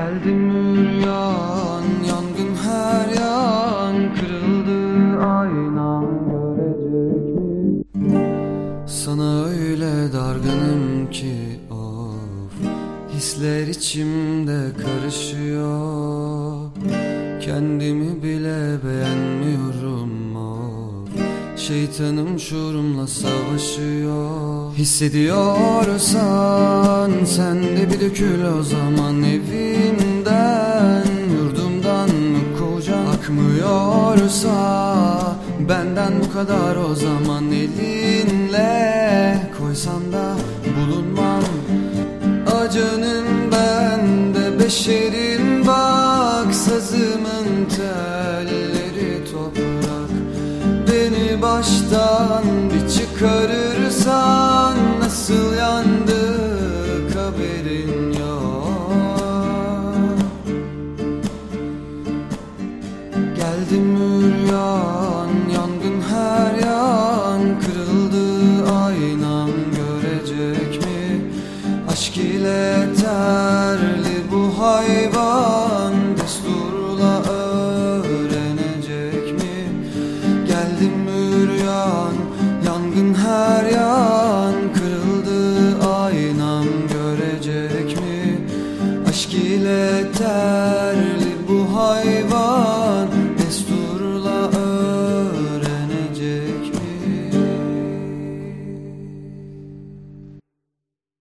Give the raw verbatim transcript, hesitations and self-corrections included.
Geldim üryan, yangın her yan, kırıldı aynam görecek mi? Sana öyle dargınım ki of, hisler içimde karışıyor. Kendimi bile beğenmiyorum of, şeytanım şuurumla savaşıyor. Hissediyorsan sen de bir dökül o zaman evimden, yurdumdan mı kocan? Akmıyorsa benden bu kadar o zaman elinle koysan da bulunmam. Acanın bende beşerin bak, sazımın telleri toprak. Beni baştan bir çıkarırsan nasıl yandık haberin yok. Geldim üryan, yangın her yan, kırıldı aynam görecek mi? Aşk ile terli bu hayvan desturla öğrenecek mi? Geldim üryan, yangın her yan, kırıldı aynam görecek mi? Aşk ile terli